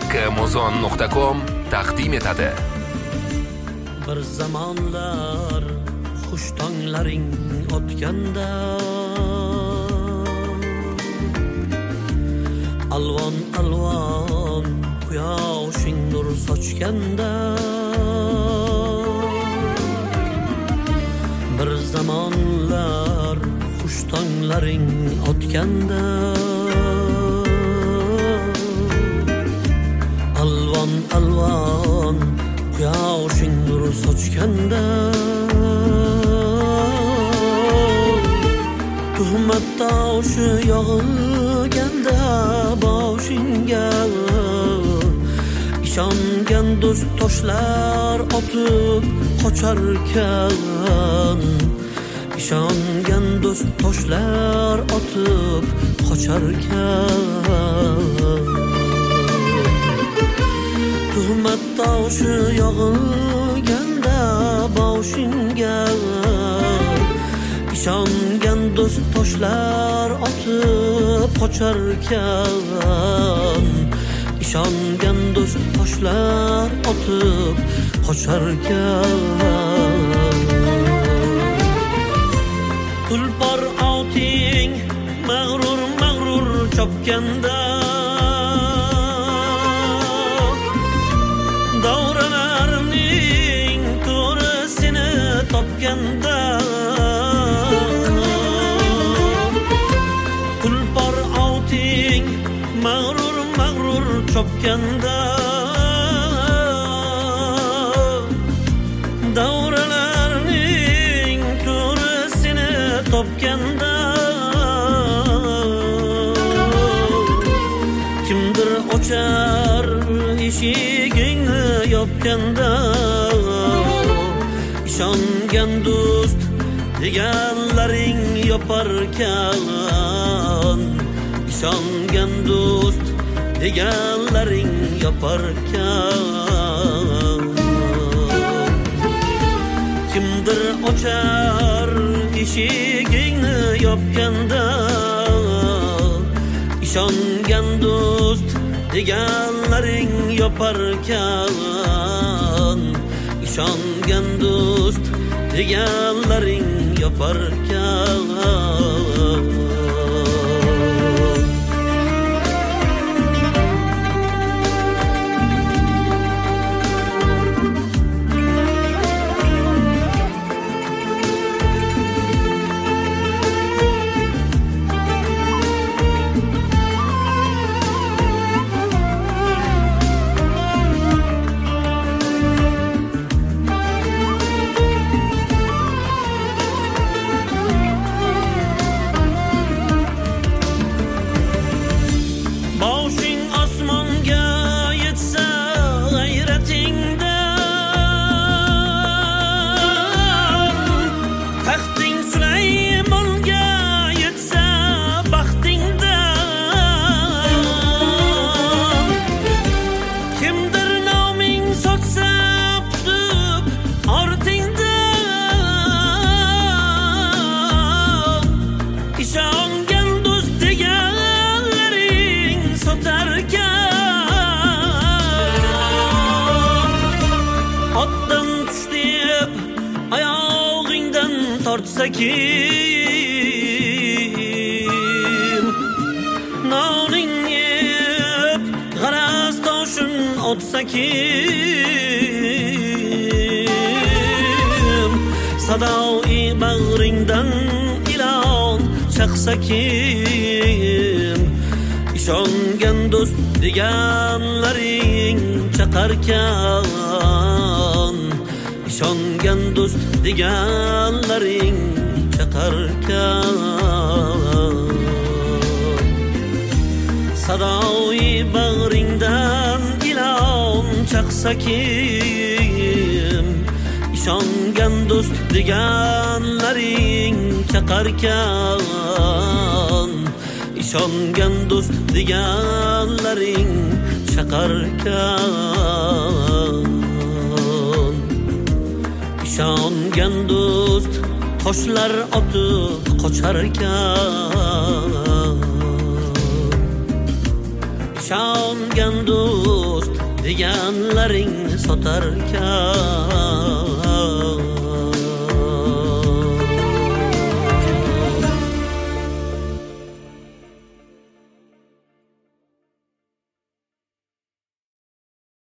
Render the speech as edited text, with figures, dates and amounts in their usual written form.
haqqimuzon.com taqdim etadi. Bir zamonlar xush tonglaring o'tganda, alvon alvon quyoshing nur sochganda, bir zamonlar xush tonglaring o'tganda, alvon alvon quyoshing nur sochganda, tuhmat toshi yog'ilganda boshingga, ishongan do'st toshlar otib qocharkan, ishongan do'st toshlar otib qocharkan, tuhmat toshi yog'ilganda boshingga, ishongan do'st toshlar otib qocharkan, ishongan do'st toshlar otib qocharkan. Tulpor oting mag'rur mag'rur chopganda, davralarning to'risini topganda, tulpor oting mag'rur mag'rur chopganda, davralarning to'risini topganda, kimdir ochar eshigingni yopganda, ishongan do'st deganlaring yoparkan, ishongan do'st deganlaring yoparkan, kimdir ochar eshigingni yopganda, ishongan do'st deganlaring yoparkan, ishongan do'st deganlaring yoparkan. Kim noning yeb g'araz toshin otsa kim, sadoi bag'ringdan ilon chaqsa kim, ishongan do'st deganlaring chaqarkan, ishongan do'st deganlaring chaqarkan, sadoi bag'ringdan ilon chaqsa kim, ishongan do'st deganlaring chaqarkan, ishongan do'st deganlaring chaqarkan, ishongan do'st toshlar otib qocharkan, ishongan do'st deganlaring sotarkan.